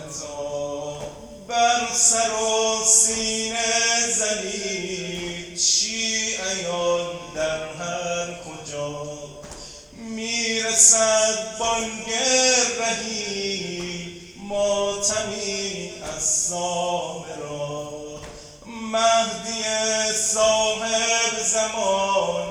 تا بر سر و سینه زنید شیعیان در هر کجا میرسد بانگ رهی ماتمی از سامرا مهدی صاحب زمان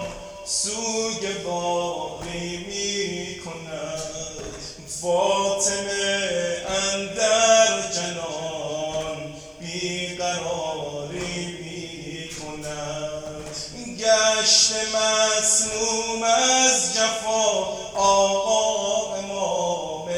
سوگواری می کند فاطمه اندر جنان بیقراری می کند گشت مسموم از جفا آقا امام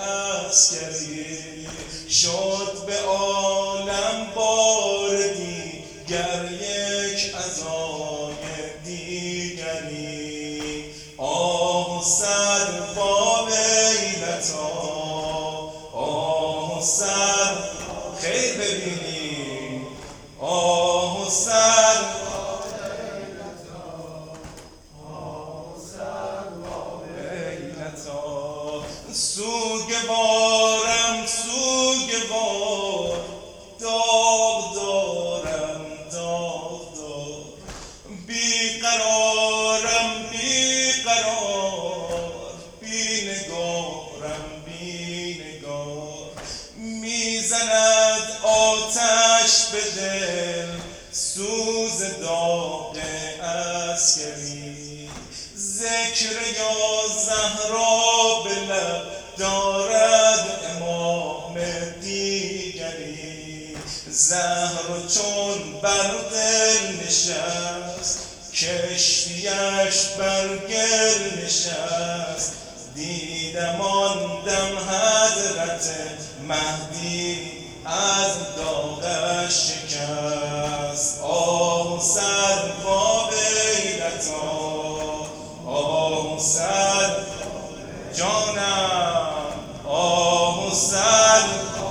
عسکری شد به عالم بار دیگر یک عزای دیگری آه سر با ویلتا آه سر خیر ببینی آه سر سوگوارم سوگوار داغ دارم داغ دار بیقرارم بیقرار بینگارم بینگار میزند آتش به دل سوز داغ عسکری ذکر یا زهرا به لب دارد امام دیگری زهر چون بر دل نشست کشتیش بر گل نشست دیدم آن دم حضرت مهدی از داغش شکست آه سر با ویلتا آه سر جانم آه سر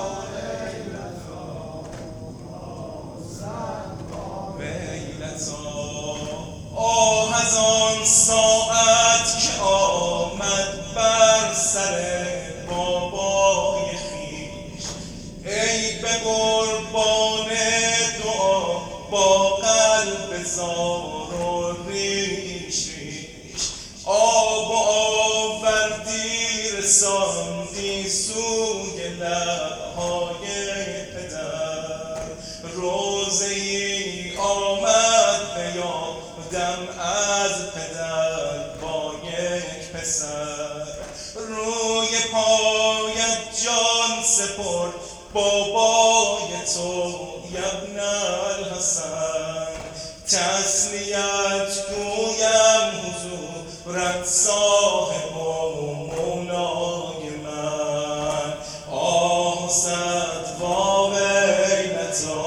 ویلتا آه از آن ساعت که آمد بر سر بابای خویش ای به قربان دعا با قلب زار و ریش آب و آوردی رساندی سوی لبهای پدر روزه‌ای آمد به یادم از پدر با یک پسر روی پایت جان سپرد بابای تو ابن الحسن تسلیت گویم حضورت صاحب و مولای من آه صد و ویلتا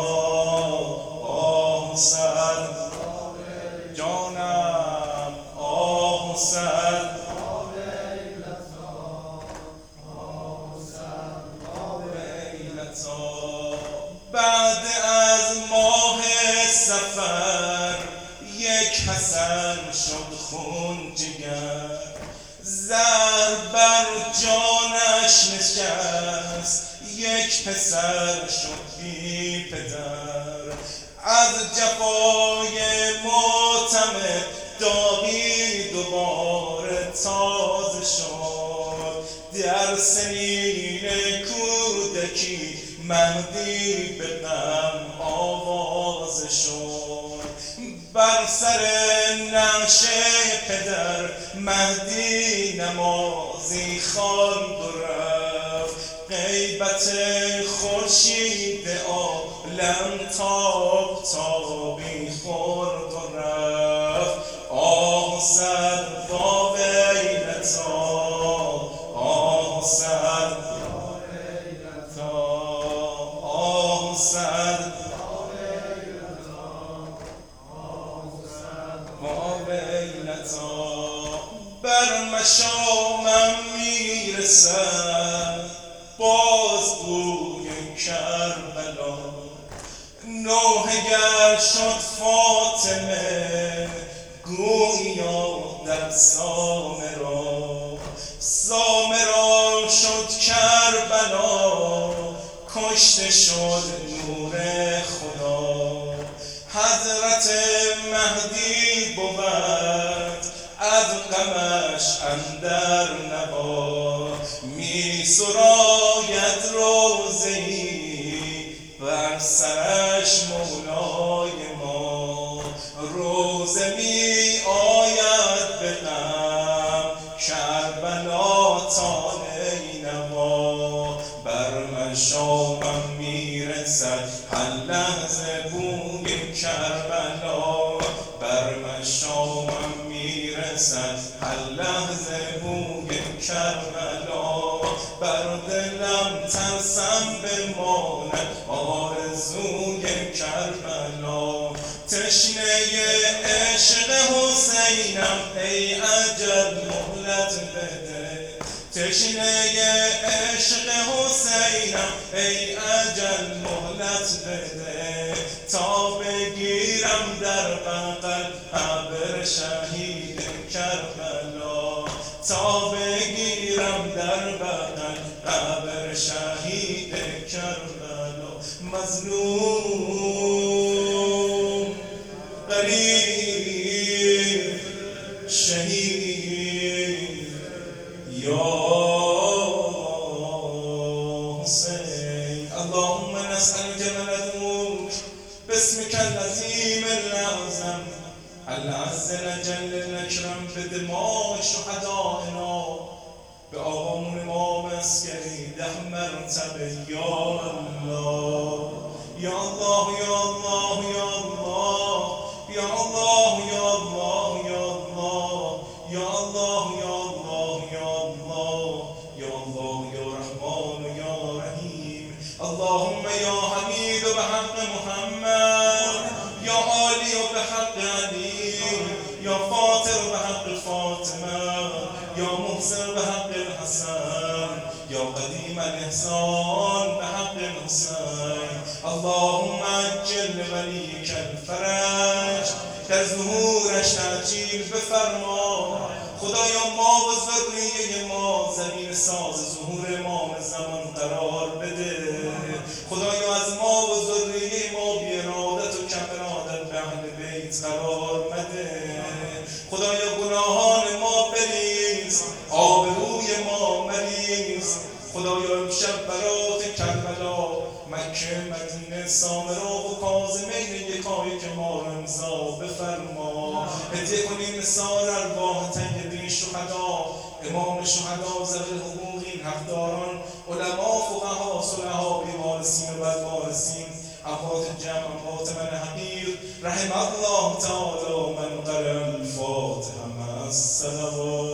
آه صد جانم آه صد بعد از ماه سفر یک حسن شد خون جگر زهر بر جانش نشست یک پسر شد بی پدر از جفای معتمد داغی دوباره تازه شد در سنین کودکی مهدی به غم آوازه شد بر سر نقش پدر مهدی نمازی خواند و رفت غیبت خورشید عالم تاب تابی خورد و رفت آه سر با ویلتا آه سر آه سر با ویلتا بر مشامم میرسد باز بوی کربلا نوحه گر شد فاطمه گویا در سامرا شد کربلا کشته شد نور خدا. حضرت مهدی بود از غمش اندر نوا، می سراید روزه‌ای بر سرش مولای ما. روزه می آید به غم کربلا تا نینوا، بر مشامم میرسد هر لحظه بوی کربلا، بر مشامم میرسد هر لحظه بوی کربلا. بر دلم ترسم بماند آرزوی کربلا. تشنه عشق حسینم ای اجل مهلت بده، تشنه عشق حسینم ای اجل مهلت بده، تا بگیرم در بغل قبر شهید کربلا، تا بگیرم در بغل قبر شهید کربلا. مظلوم غریب شهید یا حسین. اللهم نسألك وندعوك باسمك العظيم الأعظم العز الأجل الأكرم بدماء شهدائنا، به آقامون امام عسکری 10 مرتبه یا الله یا الله یا الله یا الله یا الله یا الله یا الله یا الله یا الله یا الله یا الله یا رحمان یا رحیم. اللهم یا حمید بحق محمد، یا عالی بحق علی، یا فاطر بحق فاطمه، یا محسن بحق الحسن، یا قدیم الاحسان بحق الحسین. اللهم عجل ولیک الفرج، در ظهورش تعجیل بفرما. خدایا ما و ذریه ما زمین ساز ظهور امام زمان قرار بده. خدایا از ما و ذریه ما بی ارادت و کم ارادت به اهل بیت قرار مده. خدایا گناهان ما بریز، آبروی ما مریز. خدایا امشب برات کربلا، مکه، مدینه، سامرا و کاظمین یکایک ما را امضا بفرما. هدیه کنیم مثال ارواح طیبین شهدا، امام شهدا، ذوی الحقوقین، حقداران، علما، فقها، صلحا، بیوارثین و بدوارثین، اموات جمع، اموات من حقیر. رحم الله تعالی من قرأ الفاتحه مع الصلوات.